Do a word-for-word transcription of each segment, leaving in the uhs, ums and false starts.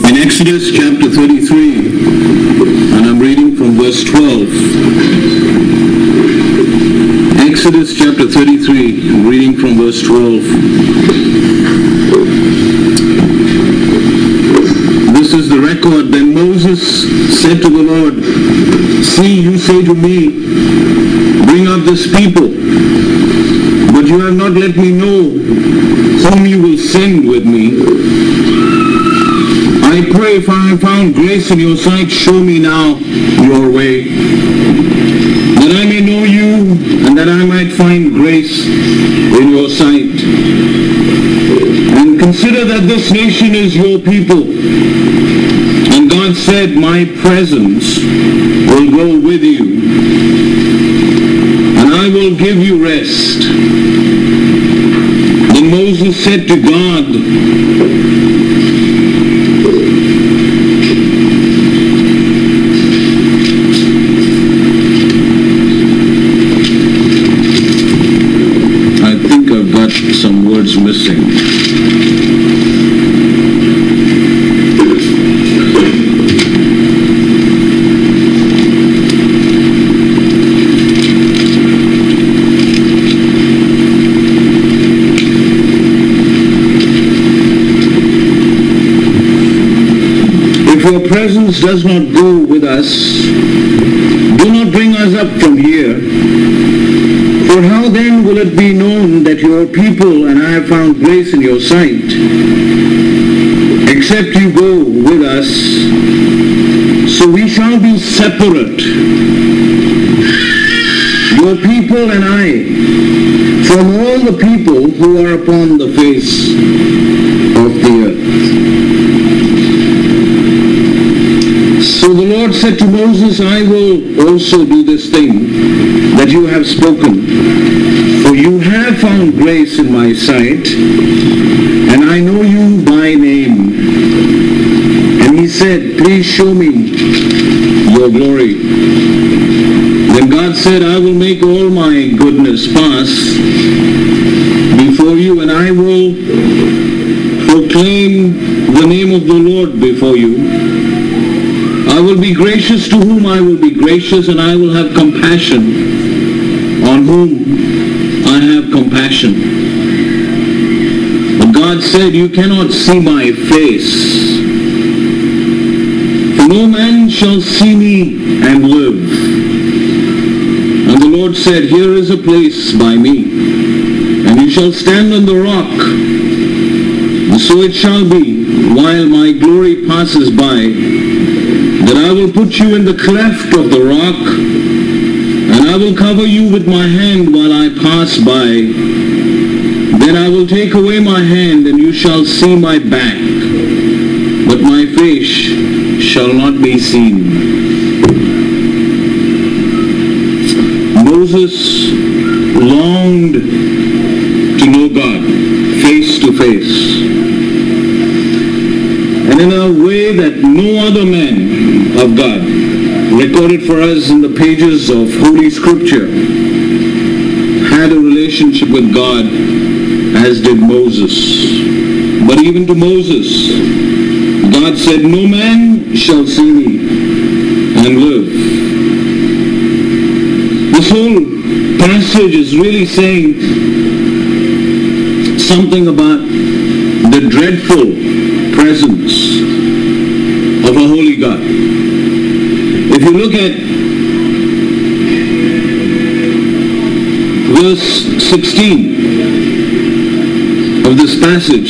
In Exodus chapter thirty-three, and I'm reading from verse twelve. Exodus chapter thirty-three, I'm reading from verse twelve. This is the record. Then Moses said to the Lord, "See, you say to me, bring up this people, but you have not let me know whom you will send with me. I pray, if I have found grace in your sight, show me now your way, that I may know you, and that I might find grace in your sight. And consider that this nation is your people." And God said, "My presence will go with you, and I will give you rest." Then Moses said to God, some words missing. If your presence does not go with us, do not bring us up from here. For how then will it be known that your people and I have found grace in your sight, except you go with us? So we shall be separate, your people and I, from all the people who are upon the face of the earth. So the Lord said to Moses, "I will also do this thing that you have spoken, for you have found grace in my sight, and I know you by name." And he said, "Please show me your glory." Then God said, "I will make all my goodness pass before you, and I will proclaim the name of the Lord before you. I will be gracious to whom I will be gracious, and I will have compassion on whom I have compassion." But God said, "You cannot see my face, for no man shall see me and live." And the Lord said, "Here is a place by me, and you shall stand on the rock. And so it shall be, while my glory passes by, that I will put you in the cleft of the rock, and I will cover you with my hand while I pass by. Then I will take away my hand, and you shall see my back, but my face shall not be seen." Moses longed to know God face to face, and in a way that no other man of God recorded for us in the pages of Holy Scripture had a relationship with God as did Moses. But even to Moses, God said, "No man shall see me and live." This whole passage is really saying something about the dreadful presence of a holy God. If you look at verse sixteen of this passage,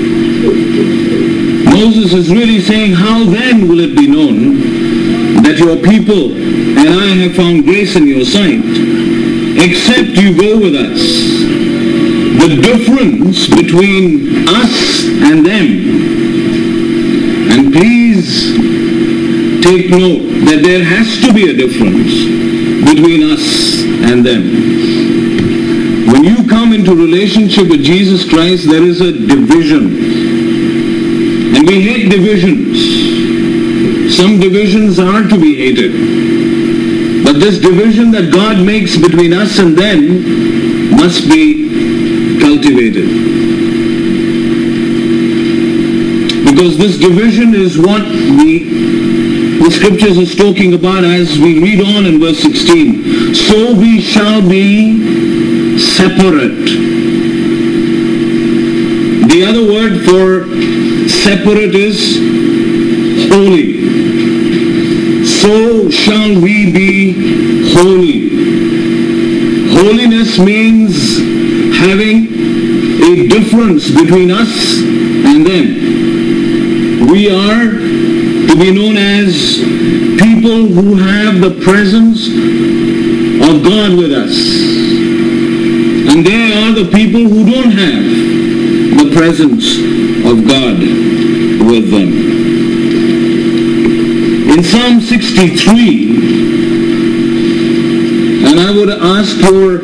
Moses is really saying, "How then will it be known that your people and I have found grace in your sight, except you go with us?" The difference between us and them, and please take note that there has to be a difference between us and them. When you come into relationship with Jesus Christ, there is a division. And we hate divisions. Some divisions are to be hated. But this division that God makes between us and them must be cultivated. Because this division is what the, the scriptures is talking about as we read on in verse sixteen. So we shall be separate. The other word for separate is holy. So shall we be holy. Holiness means having a difference between us and them. We are to be known as people who have the presence of God with us. And they are the people who don't have the presence of God with them. In Psalm sixty-three, and I would ask your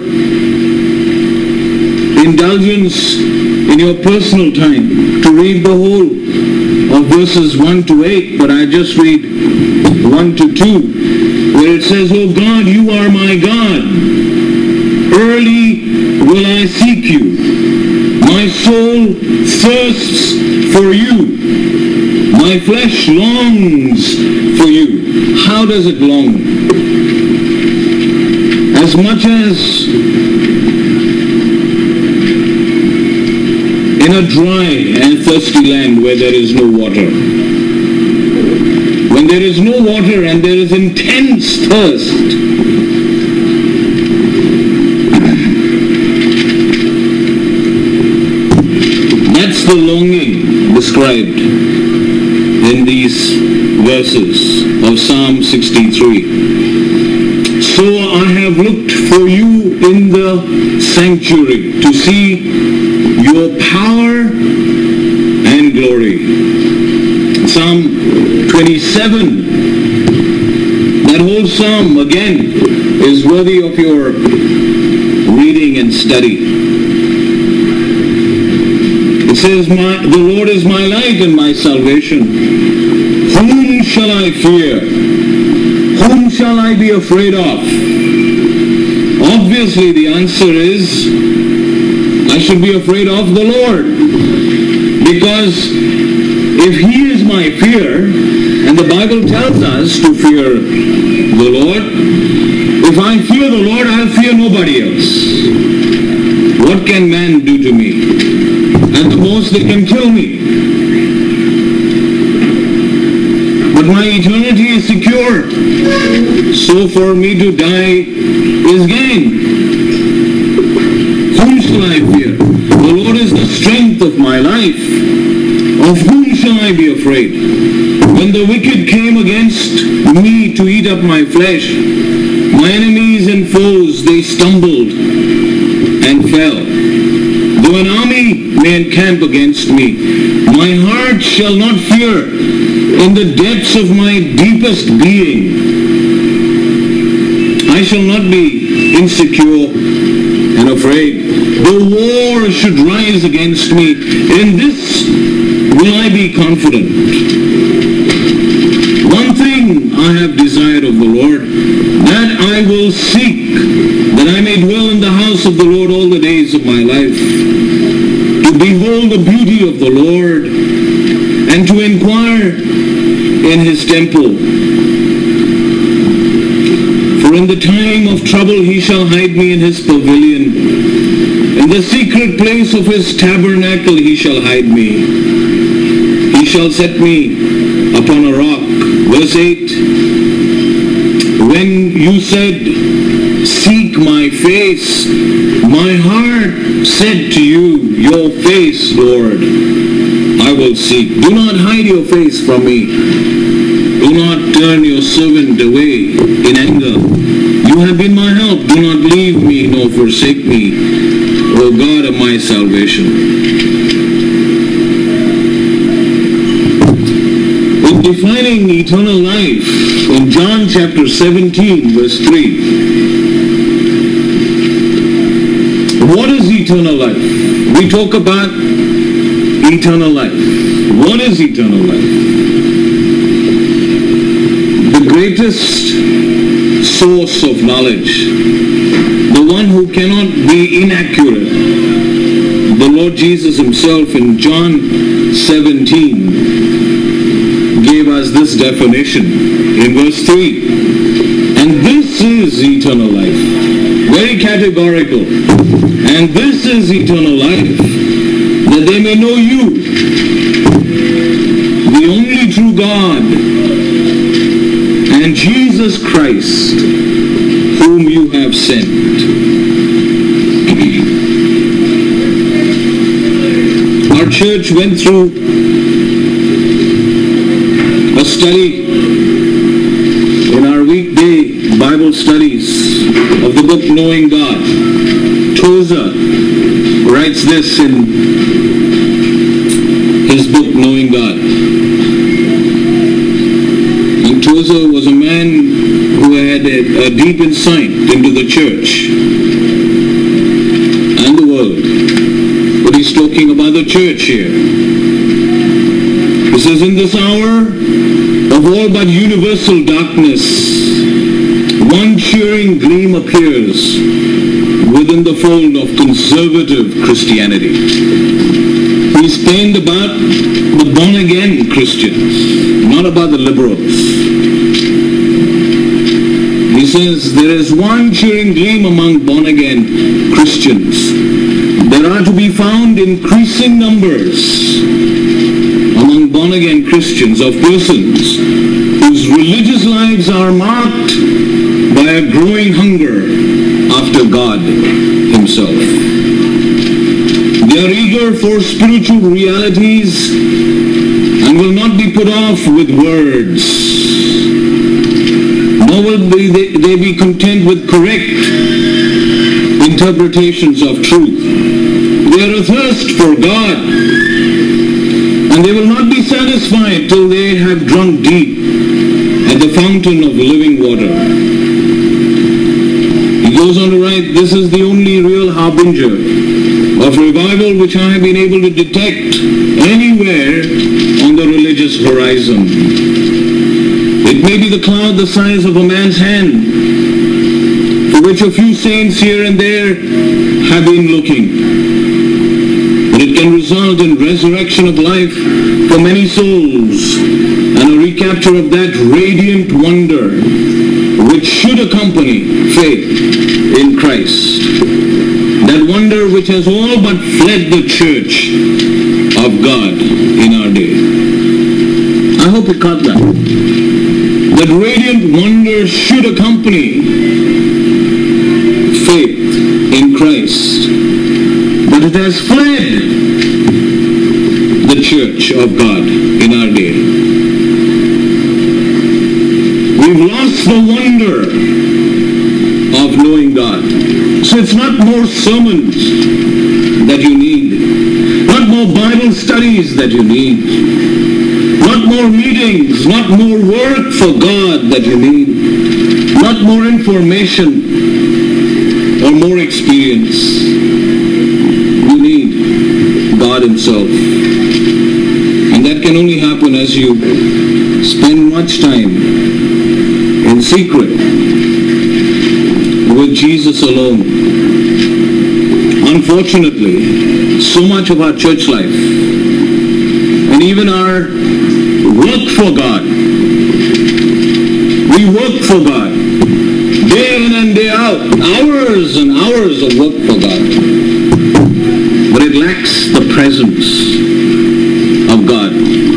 indulgence in your personal time to read the whole of verses one to eight, but I just read one to two, where it says, O God, you are my God. Early will I seek you. My soul thirsts for you. My flesh longs for you. How does it long? As much as in a dry and thirsty land where there is no water. When there is no water and there is intense thirst, that's the longing described in these verses of Psalm sixty-three. So I have looked for you in the sanctuary to see your power and glory. Psalm twenty-seven, that whole psalm again is worthy of your reading and study. It says, my, the Lord is my light and my salvation. Whom shall I fear? Whom shall I be afraid of? Obviously the answer is, I should be afraid of the Lord. Because if He is my fear, and the Bible tells us to fear the Lord, if I fear the Lord, I'll fear nobody else. What can man do to me? At the most they can kill me. But my eternity is secure. So for me to die is gain. Whom shall I fear? The Lord is the strength of my life. Of whom shall I be afraid? When the wicked came against me to eat up my flesh, my enemies and foes, they stumbled and fell. Though an army may encamp against me, my heart shall not fear. In the depths of my deepest being, I shall not be insecure and afraid. Though war should rise against me, in this will I be confident. One thing I have desired of the Lord, that I will seek, that I may dwell in the house of the Lord all the days of my life, to behold the beauty of the Lord, and to inquire in His temple. For in the time of trouble He shall hide me in His pavilion. In the secret place of His tabernacle He shall hide me. He shall set me upon a rock. Verse eight. When you said, seek my face, my heart said to you, your face, Lord, I will seek. Do not hide your face from me. Do not turn your servant away in anger. You have been my help. Do not leave me nor forsake me, O God of my salvation. In defining eternal life, in John chapter seventeen, verse three, what is eternal life? We talk about eternal life. What is eternal life? The greatest source of knowledge, the one who cannot be inaccurate, the Lord Jesus himself in John seventeen gave us this definition in verse three. And this is eternal life. Very categorical. And this is eternal life, that they may know you, the only true God, and Jesus Christ, whom you have sent. Our church went through a study in our weekday Bible studies of the book Knowing God. Tozer writes this in his book Knowing God. And Tozer was a man who had a, a deep insight into the church and the world. But he's talking about the church here. He says, in this hour of all but universal darkness, one cheering gleam appears within the fold of conservative Christianity. He's penned about the born-again Christians, not about the liberals. He says, there is one cheering gleam among born-again Christians. There are to be found increasing numbers among born-again Christians of persons whose religious lives are marked by a growing hunger after God himself. They are eager for spiritual realities and will not be put off with words. Nor will they, they be content with correct interpretations of truth. They are athirst for God, and they will not be satisfied till they have drunk deep at the fountain of living water. He goes on to write, this is the only real harbinger of revival which I have been able to detect anywhere on the religious horizon. It may be the cloud the size of a man's hand, for which a few saints here and there have been looking. But it can result in resurrection of life for many souls and a recapture of that radiant wonder which should accompany faith in Christ. That wonder which has all but fled the church of God in our day. I hope you caught that. That radiant wonder should accompany faith in Christ. But it has fled the church of God in our day. We've lost the wonder of knowing God. So it's not more sermons that you need, not more Bible studies that you need, not more meetings, not more work for God that you need, not more information or more experience. You need God himself. And that can only happen as you spend much time in secret with Jesus alone. Unfortunately, so much of our church life and even our work for God, we work for God day in and day out, hours and hours of work for God, but it lacks the presence of God.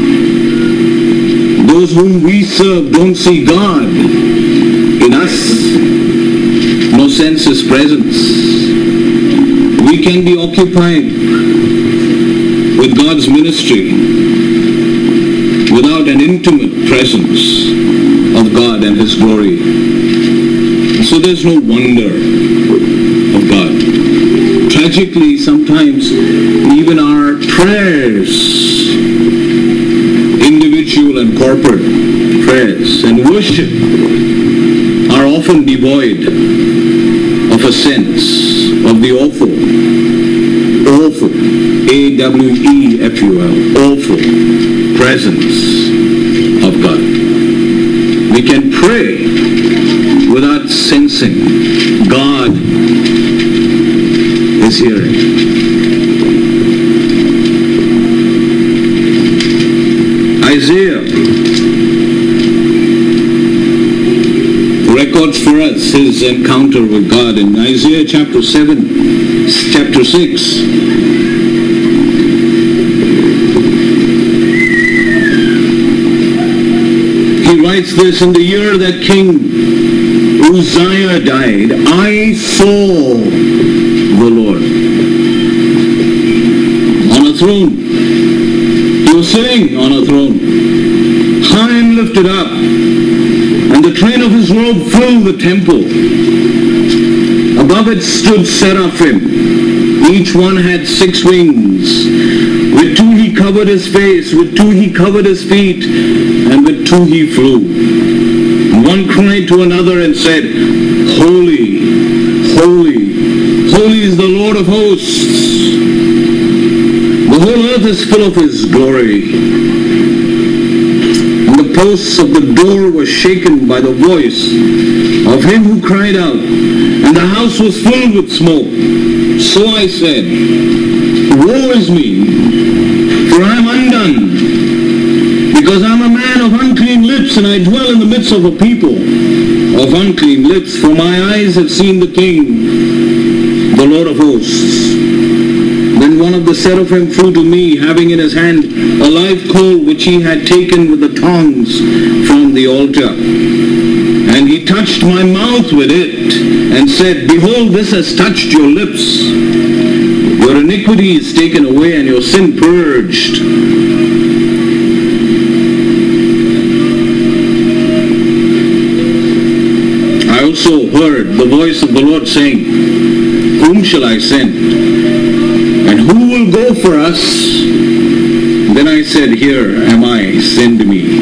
Those whom we serve don't see God in us, nor sense his presence. We can be occupied with God's ministry without an intimate presence of God and his glory. So there's no wonder of God. Tragically, sometimes even our prayers, individual and corporate prayers and worship, are often devoid of a sense of the awful, awful, A W E F U L, awful presence of God. We can pray without sensing God is hearing. records for us his encounter with God in Isaiah chapter seven, chapter six. He writes this, in the year that King Uzziah died, I saw the Lord on a throne. He was sitting on a throne, high and lifted up, and the train of his robe filled the temple. Above it stood seraphim. Each one had six wings. With two he covered his face, with two he covered his feet, and with two he flew. And one cried to another and said, Holy, holy, holy is the Lord of hosts. The whole earth is full of his glory. And the posts of the door were shaken by the voice of him who cried out, and the house was filled with smoke. So I said, Woe is me, for I am undone, because I am a man of unclean lips, and I dwell in the midst of a people of unclean lips, for my eyes have seen the King, the Lord of hosts. Then one of the seraphim flew to me, having in his hand a live coal which he had taken with the tongs from the altar. And he touched my mouth with it, and said, Behold, this has touched your lips. Your iniquity is taken away, and your sin purged. I also heard the voice of the Lord saying, Whom shall I send? And who will go for us? Then I said, Here am I, send me.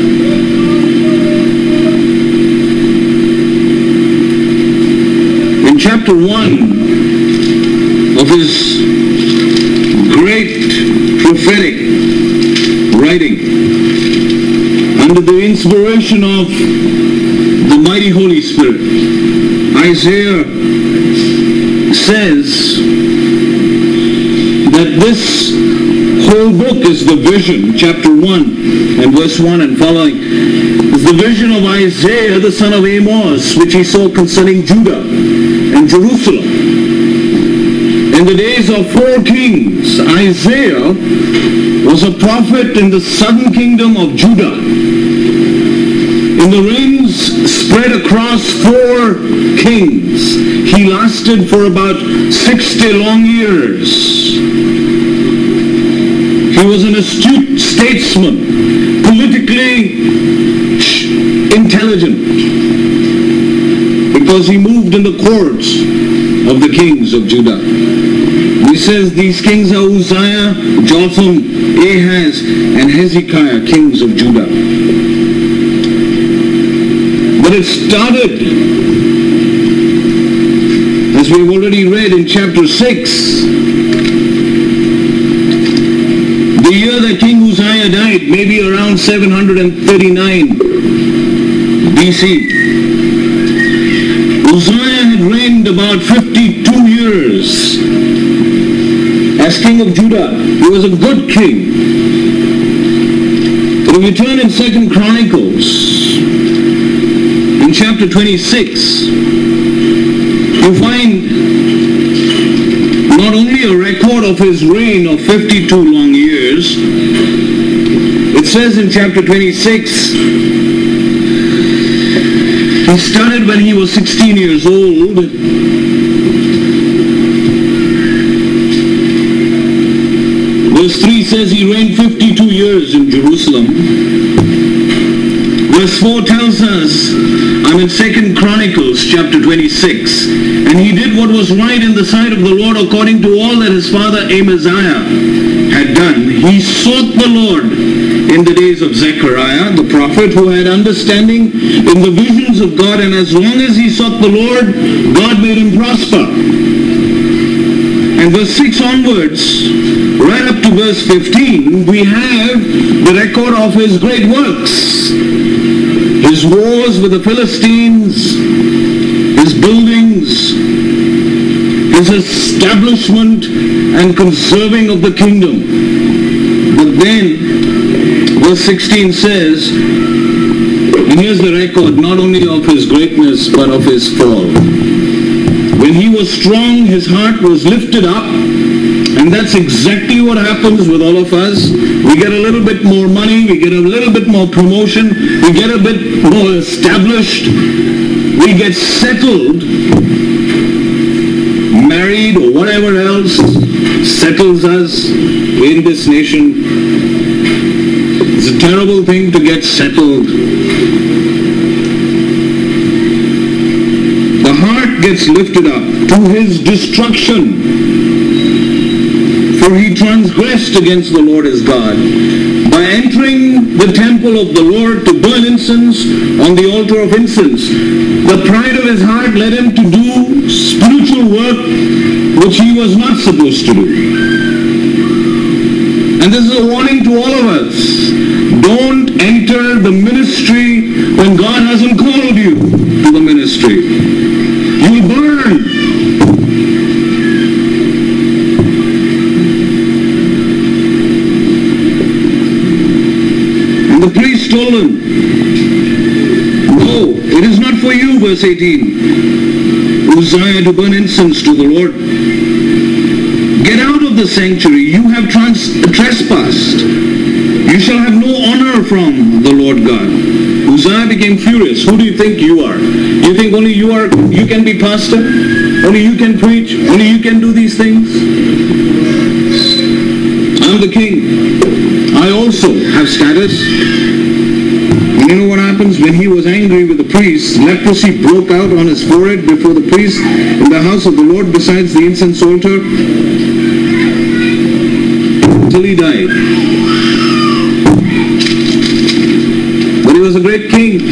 In chapter one of his great prophetic writing, under the inspiration of the mighty Holy Spirit, Isaiah says that this whole book is the vision, chapter one and verse one and following, is the vision of Isaiah the son of Amos, which he saw concerning Judah and Jerusalem. In the days of four kings, Isaiah was a prophet in the southern kingdom of Judah. In the reigns spread across four kings, he lasted for about sixty long years. He was an astute statesman, politically intelligent, because he moved in the courts of the kings of Judah. He says these kings are Uzziah, Jotham, Ahaz, and Hezekiah, kings of Judah. But it started, as we've already read in chapter six, the year that King Uzziah died, maybe around seven hundred thirty-nine B C. Uzziah had reigned about fifty-two years as king of Judah. He was a good king. But if we turn in Second Chronicles, in chapter twenty-six, you find not only a record of his reign of fifty-two long years, it says in chapter twenty-six, he started when he was sixteen years old. Verse three says he reigned fifty-two years in Jerusalem. Verse four tells us, I'm in Second Chronicles chapter twenty-six, and he did what was right in the sight of the Lord according to all that his father Amaziah had done. He sought the Lord in the days of Zechariah, the prophet, who had understanding in the visions of God, and as long as he sought the Lord, God made him prosper. And verse six onwards, right up to verse fifteen, we have the record of his great works. His wars with the Philistines, his buildings, his establishment and conserving of the kingdom. But then, verse sixteen says, And here's the record, not only of his greatness, but of his fall. When he was strong, his heart was lifted up. And that's exactly what happens with all of us. We get a little bit more money, we get a little bit more promotion, we get a bit more established, we get settled, married or whatever else settles us in this nation. It's a terrible thing to get settled. The heart gets lifted up to his destruction. For he transgressed against the Lord his God by entering the temple of the Lord to burn incense on the altar of incense. The pride of his heart led him to do spiritual work which he was not supposed to do. And this is a warning to all of us. Don't enter the ministry when God hasn't called you to the ministry. You'll burn. The priest told him, no, it is not for you, verse eighteen, Uzziah, to burn incense to the Lord. Get out of the sanctuary, you have trans- trespassed. You shall have no honor from the Lord God. Uzziah became furious. Who do you think you are? You think only you are, you can be pastor? Only you can preach? Only you can do these things? I'm the king. I also have status. And you know what happens? When he was angry with the priests, leprosy broke out on his forehead before the priest in the house of the Lord besides the incense altar until he died. But he was a great king.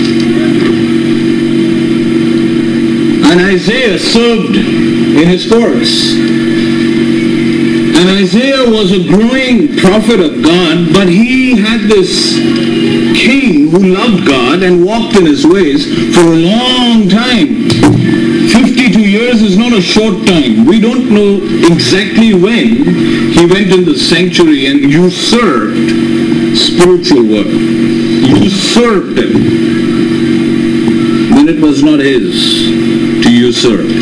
And Isaiah served in his courts. And Isaiah was a growing prophet of God, but he had this king who loved God and walked in his ways for a long time. fifty-two years is not a short time. We don't know exactly when he went in the sanctuary and usurped spiritual work. Usurped him when it was not his to usurp.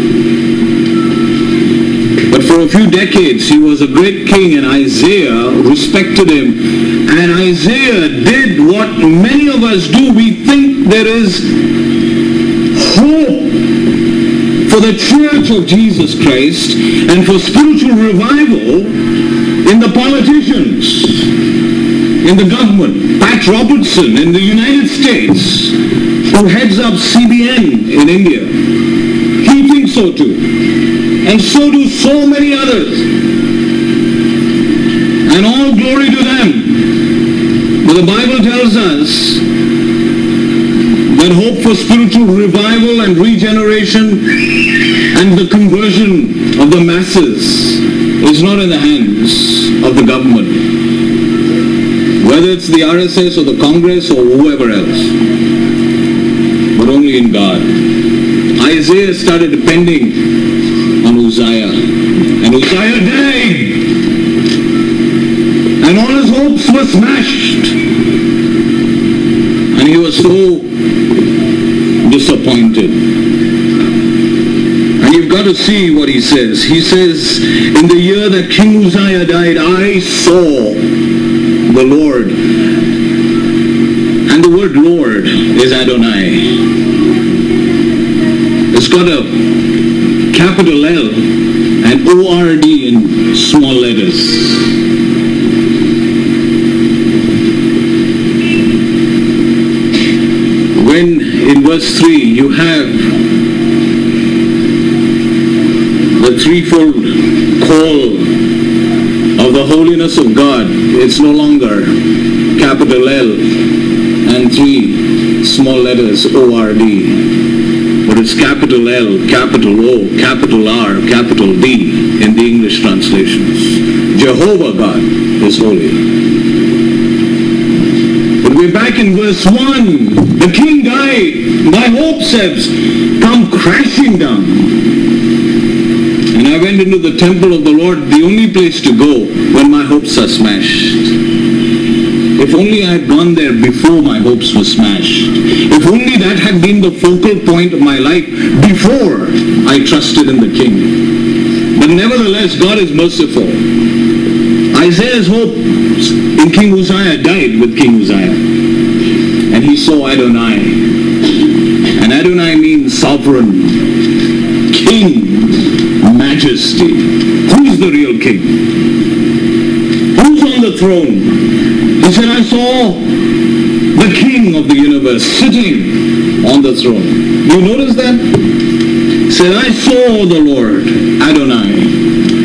But for a few decades, he was a great king, and Isaiah respected him. And Isaiah did what many of us do. We think there is hope for the church of Jesus Christ and for spiritual revival in the politicians, in the government. Pat Robertson in the United States, who heads up C B N in India, he thinks so too. And so do so many others. And all glory to them. But the Bible tells us that hope for spiritual revival and regeneration and the conversion of the masses is not in the hands of the government. Whether it's the R S S or the Congress or whoever else. But only in God. Isaiah started depending on Uzziah. And Uzziah died. And all his hopes were smashed. And he was so disappointed. And you've got to see what he says. He says, in the year that King Uzziah died, I saw the Lord. And the word Lord is Adonai. It's got a capital L and O R D in small letters. When in verse three you have the threefold call of the holiness of God, it's no longer capital L and three small letters O R D. But it's capital L, capital O, capital R, capital D in the English translations. Jehovah God is holy. But we're back in verse one. The king died. My hopes have come crashing down. And I went into the temple of the Lord, the only place to go when my hopes are smashed. If only I had gone there before my hopes were smashed. If only that had been the focal point of my life before I trusted in the King. But nevertheless, God is merciful. Isaiah's hope in King Uzziah died with King Uzziah. And he saw Adonai. And Adonai means sovereign, king, majesty. Who's the real king? Who's on the throne? He said, I saw the King of the universe sitting on the throne. You notice that? He said, I saw the Lord, Adonai,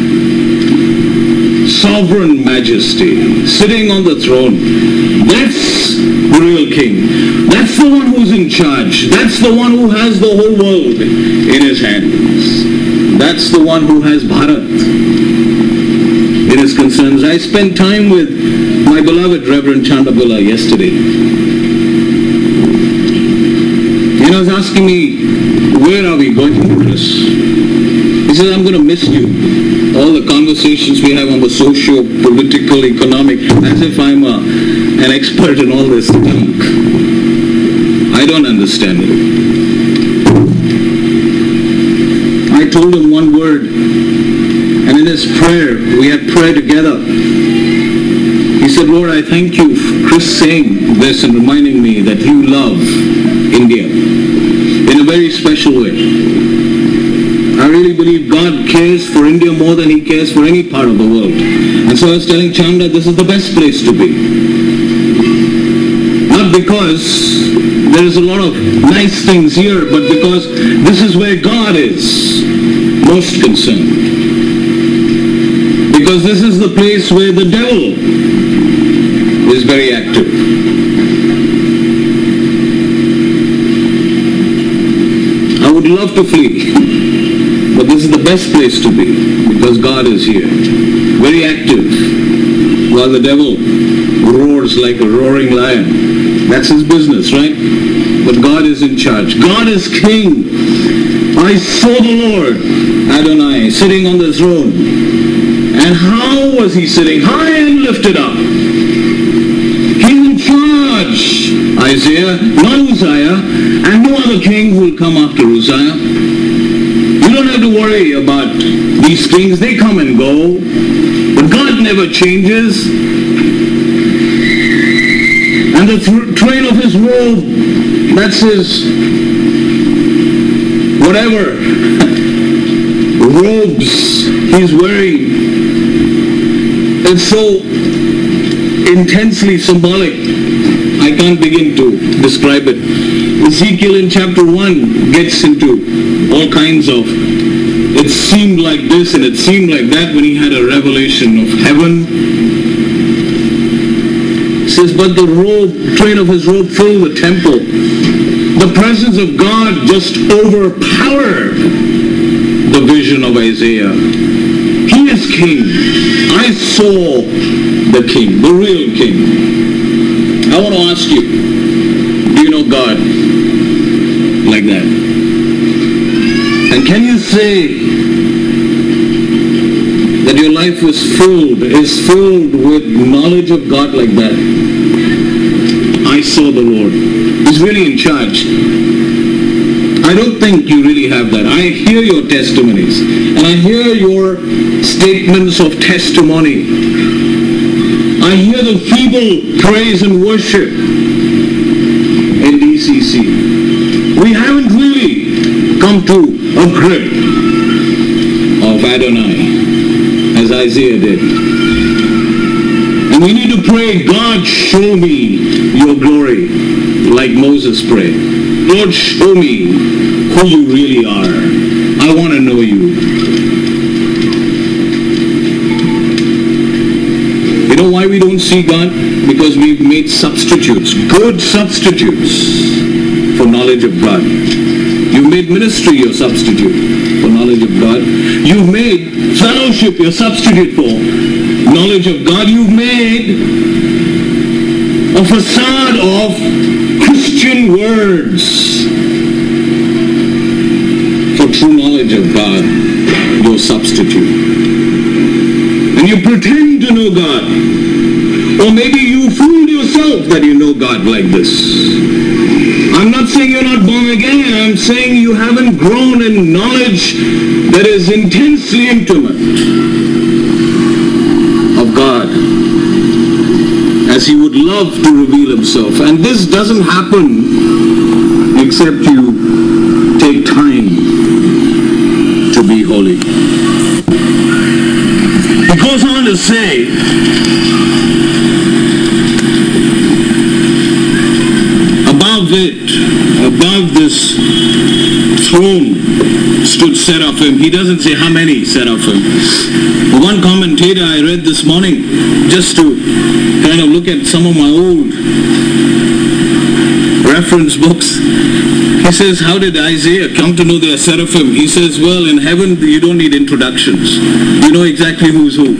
sovereign majesty, sitting on the throne. That's the real king. That's the one who's in charge. That's the one who has the whole world in his hands. That's the one who has Bharat in his concerns. I spent time with my beloved Reverend Chandabula yesterday. He was asking me, where are we going, Chris? He says, I'm going to miss you. All the conversations we have on the socio, political, economic, as if I'm a, an expert in all this junk. I don't understand it. I told him one word, and in his prayer, we had prayer together. He said, Lord, I thank you for Chris saying this and reminding me that you love India in a very special way. I really believe God cares for India more than he cares for any part of the world. And so I was telling Chanda, this is the best place to be. Not because there is a lot of nice things here, but because this is where God is most concerned. Because this is the place where the devil is very active. I would love to flee. But this is the best place to be, because God is here, very active, while the devil roars like a roaring lion. That's his business, right? But God is in charge. God is king. I saw the Lord, Adonai, sitting on the throne. And how was he sitting? High and lifted up. He's in charge, Isaiah, not Uzziah, and no other king will come after Uzziah. You don't have to worry about these kings. They come and go. But God never changes. And the th- train of his robe, that's his whatever robes he's wearing. It's so intensely symbolic. I can't begin to describe it. Ezekiel in chapter one gets into all kinds of, it seemed like this and it seemed like that when he had a revelation of heaven. It says, but the robe, train of his robe filled the temple. The presence of God just overpowered the vision of Isaiah. He is king. I saw the king, the real king. I want to ask you, do you know God like that? And can you say that your life is filled, is filled with knowledge of God like that? I saw the Lord. He's really in charge. I don't think you really have that. I hear your testimonies and I hear your statements of testimony. I hear the feeble praise and worship in D C C. We haven't really come to a grip of Adonai as Isaiah did. And we need to pray, God, show me your glory, like Moses prayed. Lord, show me who you really are. I want to know you. You know why we don't see God? Because we've made substitutes, good substitutes for knowledge of God. You've made ministry your substitute for knowledge of God. You've made fellowship your substitute for knowledge of God. You've made a facade of Christian words for true knowledge of God, your substitute. And you pretend to know God. Or maybe you fooled yourself yourself that you know God like this. I'm not saying you're not born again. I'm saying you haven't grown in knowledge that is intensely intimate of God, as He would love to reveal Himself. And this doesn't happen except you take time to be holy. He goes on to say, above it, above this throne stood seraphim. He doesn't say how many seraphim. One commentator I read this morning, just to kind of look at some of my old reference books, he says, how did Isaiah come to know they are seraphim? He says, well, in heaven you don't need introductions. You know exactly who's who.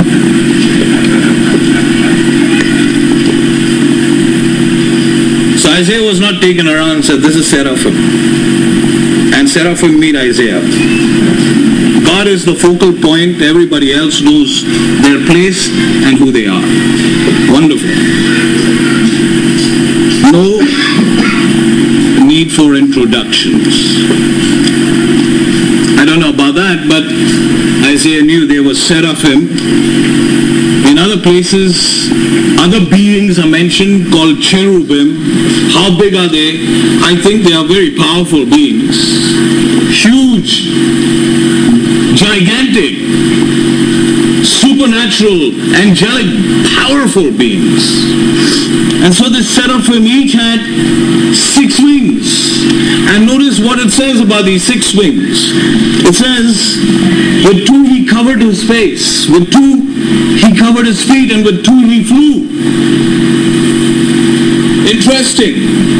So Isaiah was not taken around and said, this is seraphim. And seraphim meet Isaiah. God is the focal point. Everybody else knows their place and who they are. Wonderful. No need for introductions. I don't know about that, but Isaiah knew there was seraphim. In other places, other beings are mentioned called cherubim. How big are they? I think they are very powerful beings. Huge, gigantic, supernatural, angelic, powerful beings. And so the seraphim each had six wings. And notice what it says about these six wings. It says, with two he covered his face, with two he covered his feet, and with two he flew. Interesting.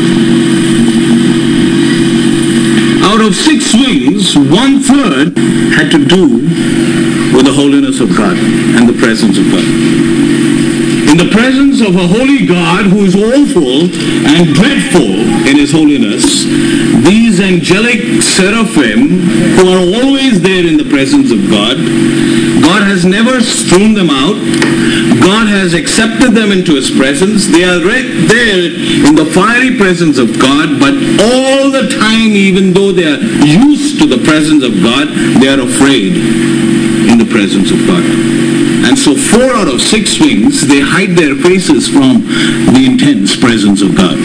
Out of six wings, one third had to do with the holiness of God and the presence of God. In the presence of a holy God who is awful and dreadful in His holiness, these angelic seraphim who are always there in the presence of God, God has never strewn them out. God has accepted them into His presence. They are right there in the fiery presence of God, but all the time, even though they are used to the presence of God, they are afraid in the presence of God. And so four out of six wings, they hide their faces from the intense presence of God.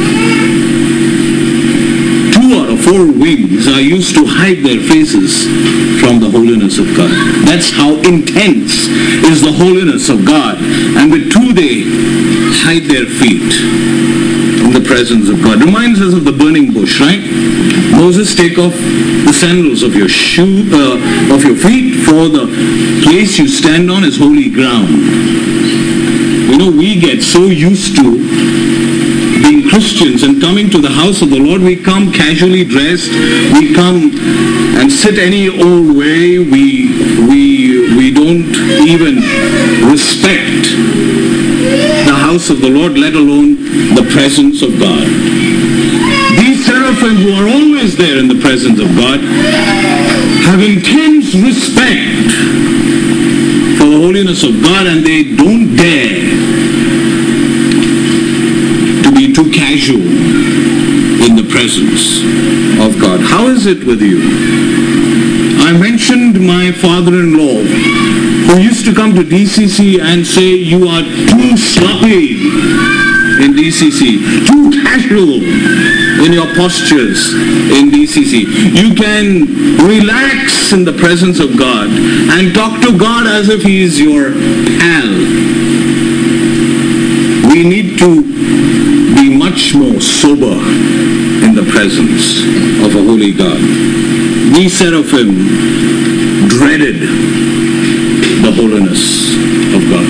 Two out of four wings are used to hide their faces from the holiness of God. That's how intense is the holiness of God. And with two they hide their feet in the presence of God. Reminds us of the burning bush, right? Moses, take off the sandals of your shoe, uh, of your feet, for the place you stand on is holy ground. You know, we get so used to being Christians and coming to the house of the Lord. We come casually dressed. We come and sit any old way. We we we don't even respect the house of the Lord, let alone the presence of God. These seraphim who are always there in the presence of God have intense respect for the holiness of God, and they don't dare to be too casual in the presence of God. How is it with you? I mentioned my father-in-law who used to come to D C C and say, you are too sloppy in D C C, too casual in your postures in D C C. You can relax in the presence of God and talk to God as if He is your pal. We need to be much more sober in the presence of a holy God. These seraphim dreaded the holiness of God.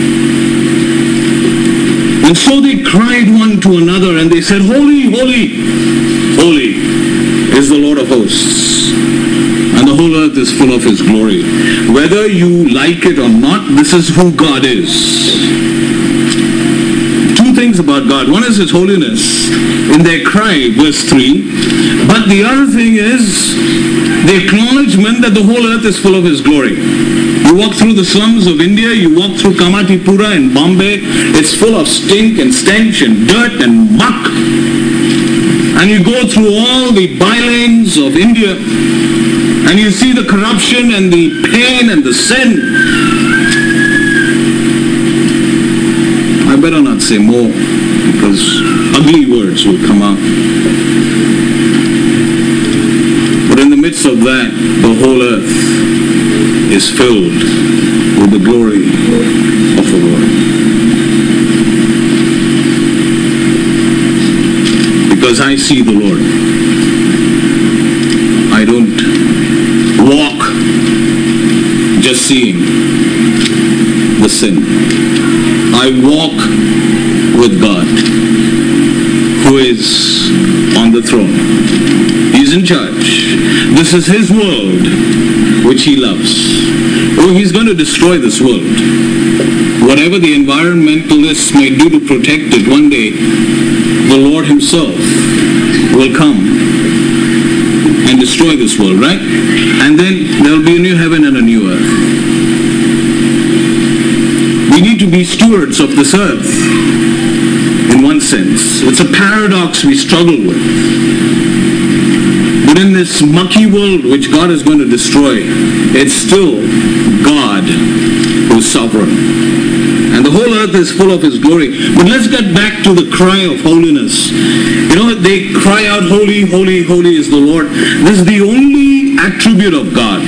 And so they cried one to another and they said, holy, holy, holy is the Lord of hosts. And the whole earth is full of His glory. Whether you like it or not, this is who God is. Two things things about God. One is His holiness in their cry, verse three. But the other thing is the acknowledgement that the whole earth is full of His glory. You walk through the slums of India, you walk through Kamatipura in Bombay, it's full of stink and stench and dirt and muck. And you go through all the bylanes of India and you see the corruption and the pain and the sin. I better not say more because ugly words will come out. But in the midst of that, the whole earth is filled with the glory of the Lord. Because I see the Lord. I don't walk just seeing the sin. I walk with God, who is on the throne. He's in charge. This is His world, which He loves. Oh, He's going to destroy this world. Whatever the environmentalists may do to protect it, one day the Lord Himself will come and destroy this world, right? And then there will be a new heaven and a new earth. We need to be stewards of this earth, in one sense. It's a paradox we struggle with. But in this mucky world which God is going to destroy, it's still God who's sovereign. And the whole earth is full of His glory. But let's get back to the cry of holiness. You know, they cry out, holy, holy, holy is the Lord. This is the only attribute of God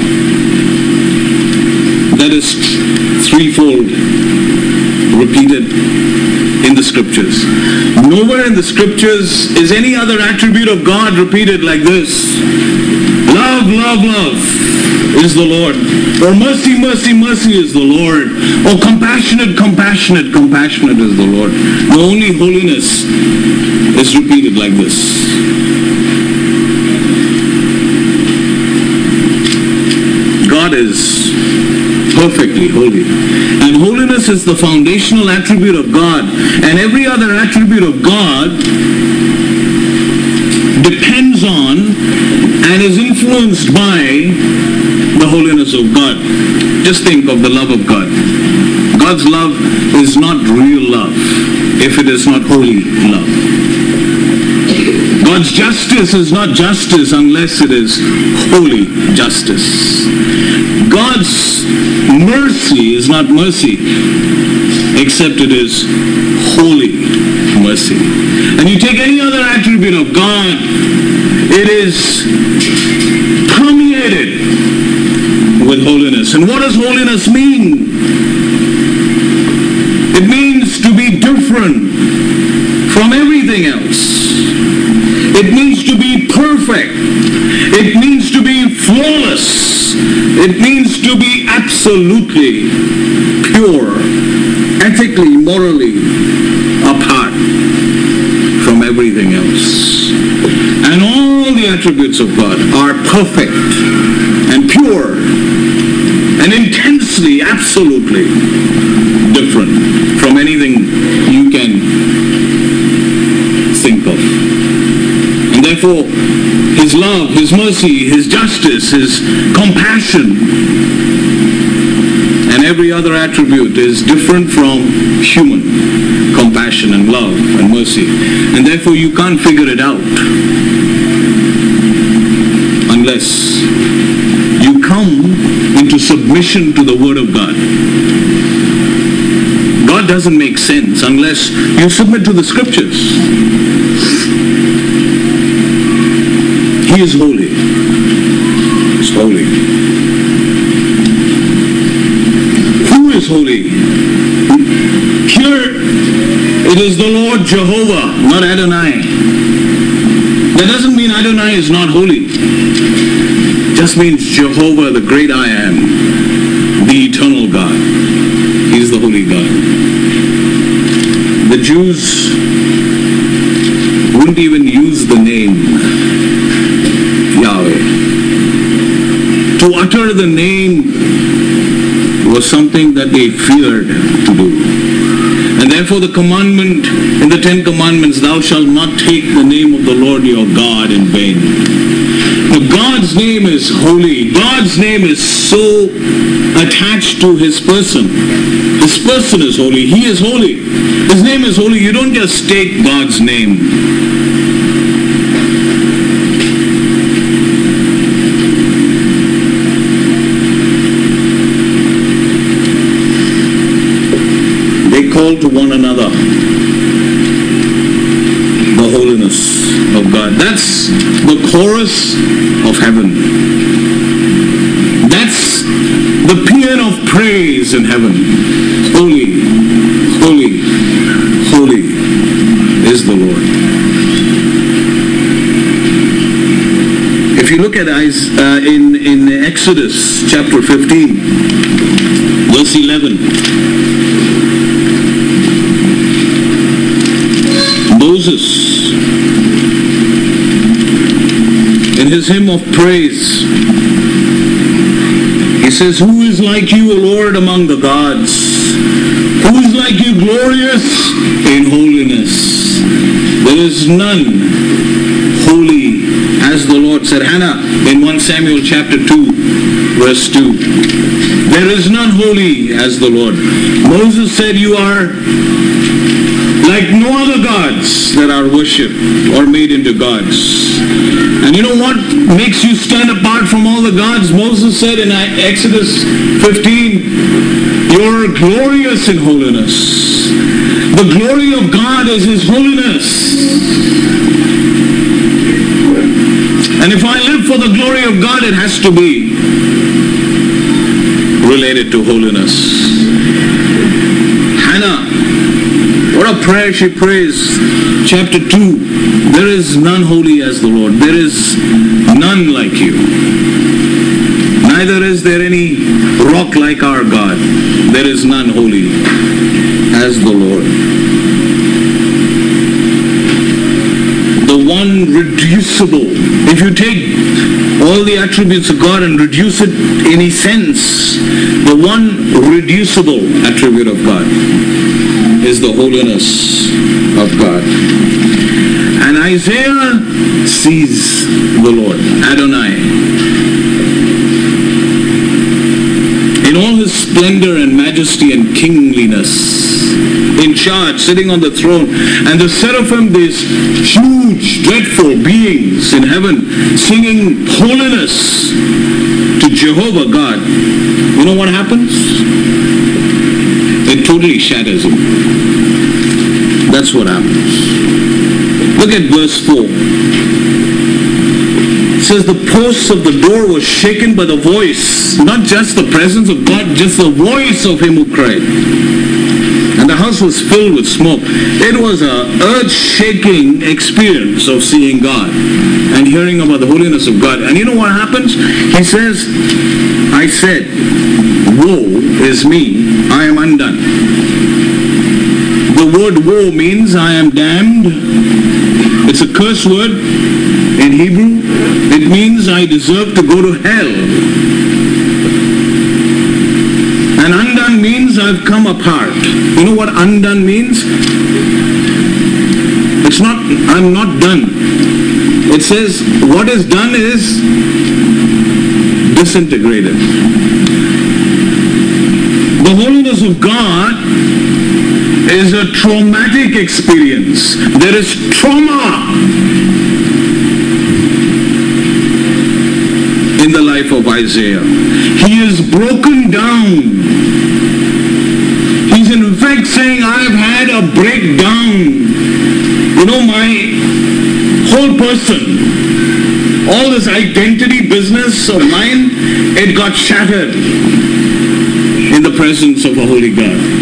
that is threefold repeated in the scriptures. Nowhere in the scriptures is any other attribute of God repeated like this. Love, love, love is the Lord. Or mercy, mercy, mercy is the Lord. Or compassionate, compassionate, compassionate is the Lord. The only holiness is repeated like this. God is perfectly holy. And holiness is the foundational attribute of God. And every other attribute of God depends on and is influenced by the holiness of God. Just think of the love of God. God's love is not real love if it is not holy love. God's justice is not justice unless it is holy justice. God's mercy is not mercy except it is holy mercy. And you take any other attribute of God, it is permeated with holiness. And what does holiness mean? It means to be different from everything else. It means to be perfect. It means to be flawless. It means to be absolutely pure, ethically, morally apart from everything else. And all the attributes of God are perfect and pure and intensely, absolutely different from anything you can think of. And therefore, His love, His mercy, His justice, His compassion, and every other attribute is different from human compassion and love and mercy. And therefore, you can't figure it out unless you come into submission to the Word of God. God doesn't make sense unless you submit to the Scriptures. He is holy. He is holy. Who is holy? Here it is the Lord Jehovah, not Adonai. That doesn't mean Adonai is not holy. It just means Jehovah, the great I am, the eternal God. He is the holy God. The Jews wouldn't even use the name Yahweh. To utter the name was something that they feared to do. And And therefore the commandment in the Ten Commandments, thou shalt not take the name of the Lord your God in vain. Now God's name is holy. God's name is so attached to His person. His person is holy. He is holy. His name is holy. You don't just take God's name. Call to one another the holiness of God. That's the chorus of heaven. That's the paean of praise in heaven. Holy, holy, holy is the Lord. If you look at uh, in, in Exodus chapter fifteen, verse eleven, Moses, in his hymn of praise, he says, who is like you, O Lord, among the gods? Who is like you, glorious in holiness? There is none holy as the Lord, said Hannah in First Samuel chapter two, verse two. There is none holy as the Lord. Moses said, you are like no other gods that are worshipped or made into gods. And you know what makes you stand apart from all the gods? Moses said in Exodus fifteen, you're glorious in holiness. The glory of God is His holiness. And if I live for the glory of God, it has to be related to holiness. Hannah, what a prayer she prays. Chapter two, there is none holy as the Lord. There is none like you. Neither is there any rock like our God. There is none holy as the Lord. The one reducible. If you take all the attributes of God and reduce it in a sense, the one reducible attribute of God is the holiness of God. And Isaiah sees the Lord, Adonai, in all His splendor and majesty and kingliness, in charge, sitting on the throne. And the seraphim, these huge, dreadful beings in heaven, singing holiness to Jehovah God. You know what happens? It totally shatters him. That's what happens. Look at verse four. It says the posts of the door was shaken by the voice, not just the presence of God, just the voice of Him who cried. And the house was filled with smoke. It was an earth-shaking experience of seeing God and hearing about the holiness of God. And you know what happens? He says, I said, woe is me, I am undone. The word woe means I am damned. It's a curse word in Hebrew. It means I deserve to go to hell. And undone means I've come apart. You know what undone means? It's not, I'm not done. It says what is done is disintegrated. The holiness of God is a traumatic experience. There is trauma in the life of Isaiah. He is broken down. He's in fact saying, I've had a breakdown. You know, my whole person, all this identity business of mine, it got shattered in the presence of a holy God.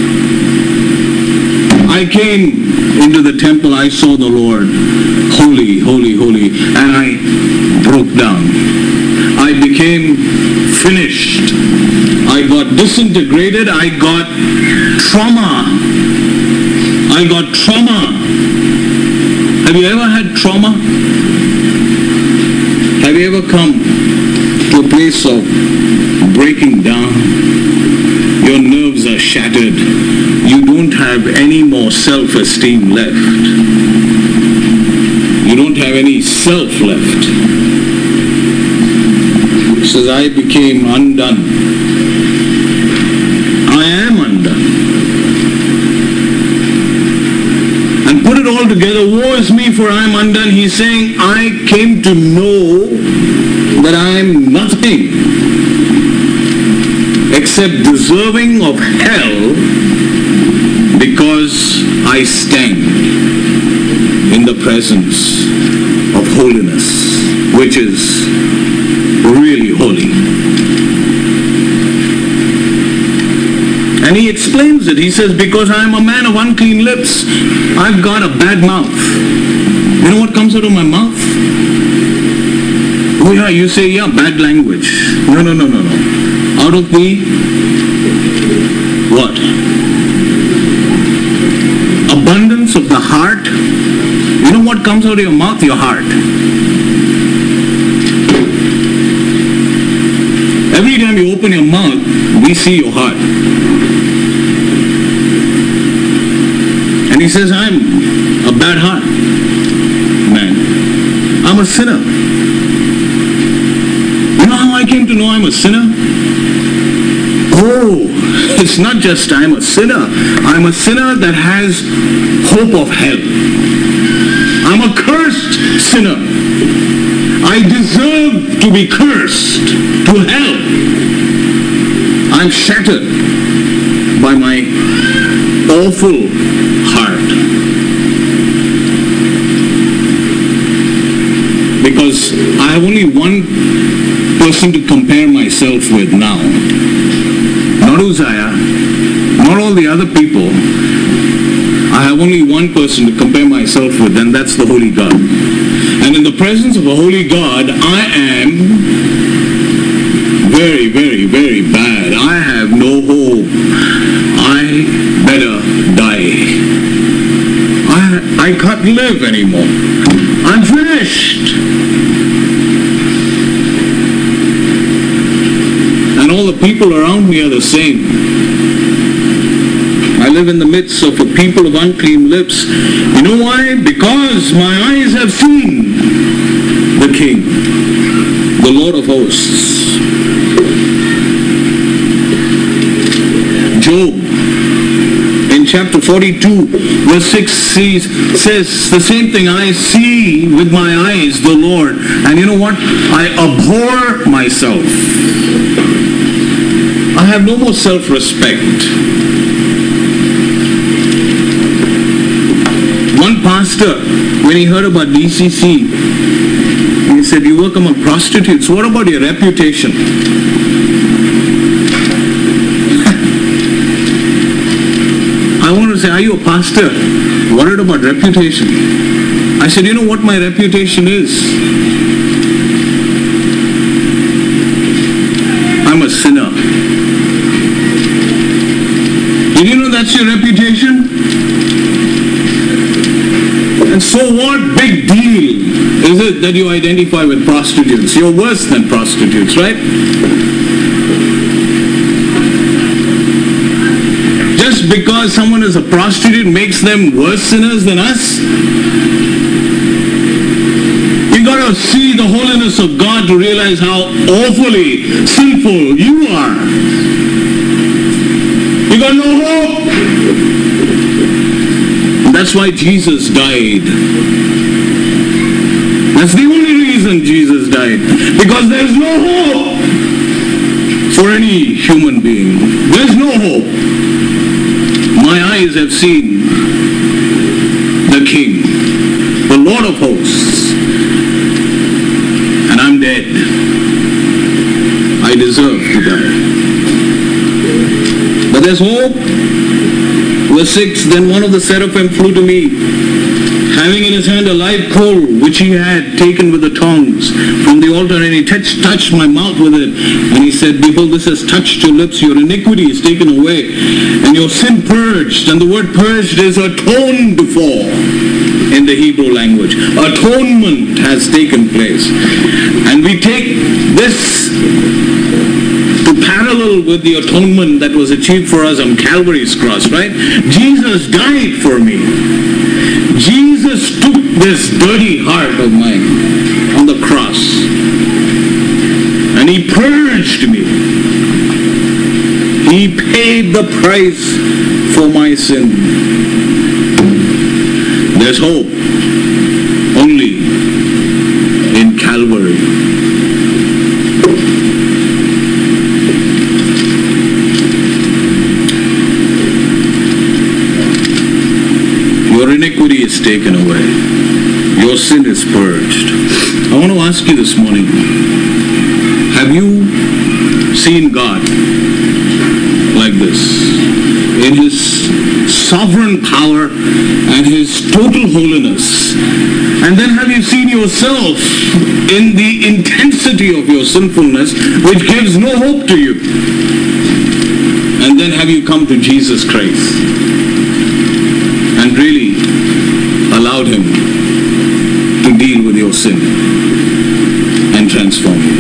I came into the temple, I saw the Lord, holy, holy, holy, and I broke down. I became finished. I got disintegrated. I got trauma. I got trauma. Have you ever had trauma? Have you ever come to a place of breaking down? Your nerves are shattered. You don't have any more self-esteem left. You don't have any self left. He says, I became undone. I am undone. And put it all together, woe is me, for I am undone. He's saying, I came to know that I am nothing except deserving of hell because I stand in the presence of holiness, which is really holy. And he explains it. He says, because I am a man of unclean lips, I've got a bad mouth. You know what comes out of my mouth? Oh yeah, you say, yeah, bad language. No, no, no, no, no. Out of the what? Abundance of the heart. You know what comes out of your mouth? Your heart. Every time you open your mouth, we see your heart. And he says, I'm a bad heart man. I'm a sinner. You know how I came to know I'm a sinner? Oh, it's not just I'm a sinner. I'm a sinner that has hope of hell. I'm a cursed sinner. I deserve to be cursed to hell. I'm shattered by my awful heart. Because I have only one person to compare myself with now. Not Uzziah, not all the other people. I have only one person to compare myself with, and that's the Holy God. And in the presence of a holy God, I am very, very, very bad. I have no hope. I better die. I, I can't live anymore. I'm finished. And all the people around me are the same. I live in the midst of a people of unclean lips. You know why? Because my eyes have seen the King, the Lord of hosts. Job, in chapter forty-two, verse six says, says the same thing. I see with my eyes the Lord. And you know what? I abhor myself. I have no more self-respect. One pastor, when he heard about D C C, he said, you work among prostitutes, what about your reputation? I want to say, are you a pastor worried about reputation? I said, you know what my reputation is? I'm a sinner. Did you know that's your reputation? And so what big deal is it that you identify with prostitutes? You're worse than prostitutes, right? Just because someone is a prostitute makes them worse sinners than us? You got to see the holiness of God to realize how awfully sinful you are. You got no hope. That's why Jesus died. That's the only reason Jesus died. Because there's no hope for any human being. There's no hope. My eyes have seen the King, the Lord of hosts, and I'm dead. I deserve to die. But there's hope. Verse six, then one of the seraphim flew to me, having in his hand a live coal, which he had taken with the tongs from the altar, and he touched, touched my mouth with it. And he said, behold, this has touched your lips, your iniquity is taken away, and your sin purged. And the word purged is atoned for in the Hebrew language. Atonement has taken place. And we take this to parallel with the atonement that was achieved for us on Calvary's cross, right? Jesus died for me. Jesus took this dirty heart of mine on the cross and He purged me. He paid the price for my sin. There's hope only in Calvary. Your iniquity is taken away. Your sin is purged. I want to ask you this morning, have you seen God like this? In His sovereign power and His total holiness. And then have you seen yourself in the intensity of your sinfulness, which gives no hope to you? And then have you come to Jesus Christ and really allowed Him to deal with your sin and transform you?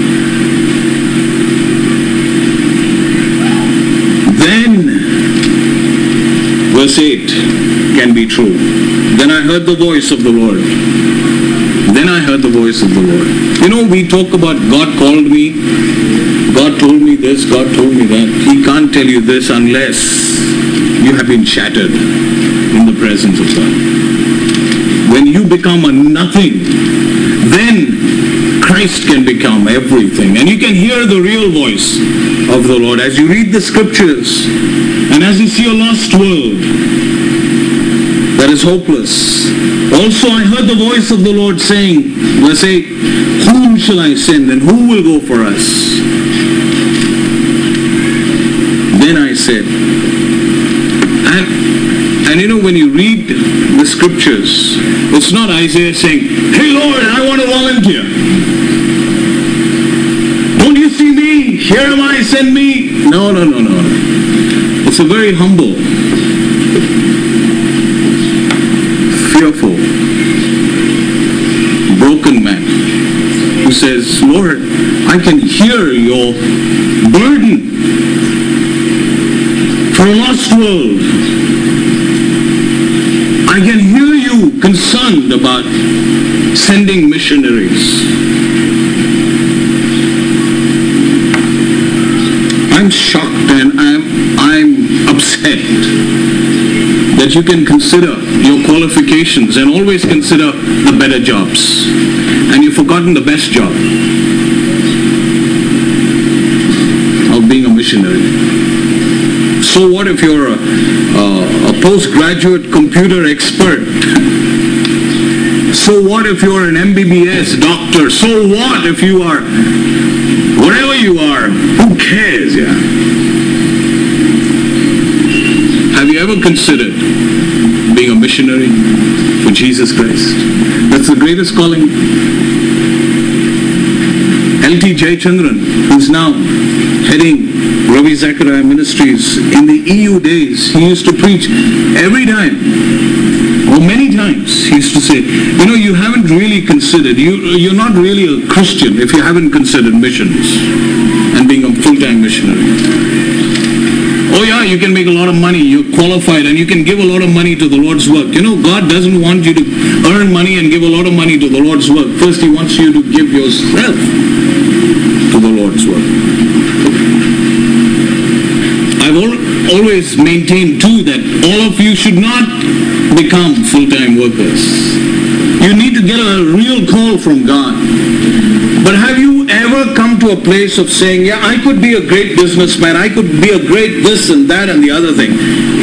Then verse eight can be true. Then I heard the voice of the Lord. Then I heard the voice of the Lord. You know, we talk about God called me, God told me this, God told me that. He can't tell you this unless you have been shattered in the presence of God. When you become a nothing, then Christ can become everything. And you can hear the real voice of the Lord as you read the scriptures and as you see a lost world that is hopeless. Also I heard the voice of the Lord saying, verse eight, whom shall I send and who will go for us? Then I said, and, and you know, when you read the scriptures, it's not Isaiah saying, hey Lord, I want to volunteer. Don't you see me? Here am I, send me. No, no, no, no. It's a very humble, fearful, broken man who says, Lord, I can hear your burden for a lost world. I can hear you concerned about sending missionaries. I'm shocked and I'm, I'm upset that you can consider your qualifications and always consider the better jobs. And you've forgotten the best job of being a missionary. So what if you're a, a, a postgraduate computer expert? So what if you're an M B B S doctor? So what if you are, whatever you are, who cares, yeah? Have you ever considered being a missionary for Jesus Christ? That's the greatest calling. L T Jayachandran, who's now heading Ravi Zachariah Ministries, in the E U days, he used to preach every time, or many times, he used to say, you know, you haven't really considered, you, you're not really a Christian if you haven't considered missions and being a full-time missionary. Oh yeah, you can make a lot of money, you're qualified, and you can give a lot of money to the Lord's work. You know, God doesn't want you to earn money and give a lot of money to the Lord's work. First, He wants you to give yourself to the Lord's work. I've al- always maintained too that all of you should not become full-time workers. You need to get a real call from God. But have you ever come to a place of saying, yeah, I could be a great businessman, I could be a great this and that and the other thing.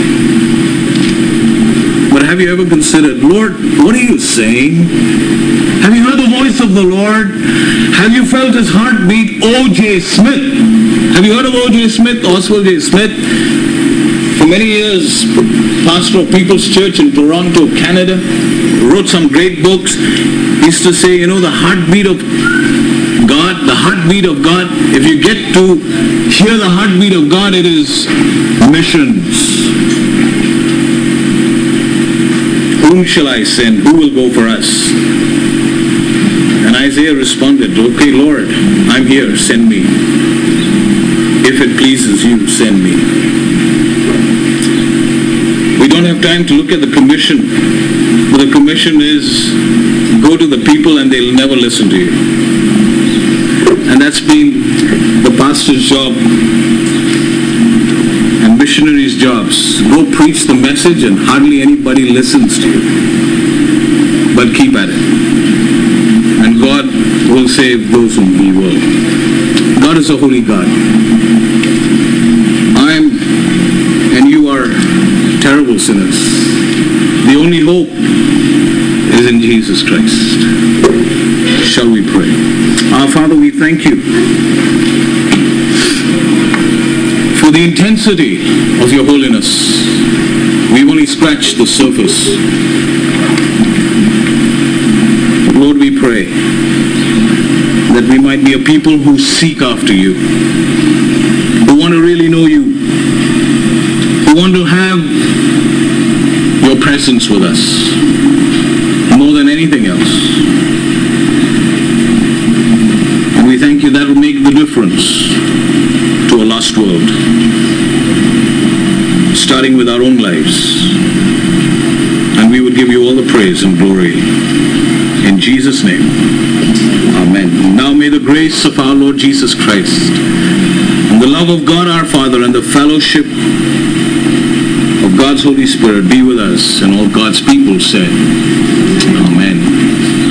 But have you ever considered, Lord, what are you saying? Have you heard the voice of the Lord? Have you felt His heartbeat? O J Smith. Have you heard of O J Smith, Oswald J. Smith? For many years, pastor of People's Church in Toronto, Canada, wrote some great books. He used to say, you know, the heartbeat of God, the heartbeat of God, if you get to hear the heartbeat of God, it is missions. Whom shall I send? Who will go for us? And Isaiah responded, okay, Lord, I'm here, send me. If If it pleases you, send me. We don't have time to look at the commission, but the commission is go to the people and they'll never listen to you. And that's been the pastor's job and missionaries' jobs. Go preach the message and hardly anybody listens to you. But keep at it. And God will save those whom He will. God is a holy God. I am and you are terrible sinners. The only hope is in Jesus Christ. Shall we pray? Our Father, we thank you for the intensity of your holiness. We've only scratched the surface. Lord, we pray that we might be a people who seek after you, who want to really know you, who want to have your presence with us more than anything else. And we thank you that will make the difference to a lost world, starting with our own lives. And we would give you all the praise and glory. In Jesus' name, amen. Now may the grace of our Lord Jesus Christ and the love of God our Father and the fellowship of God's Holy Spirit be with us, and all God's people said,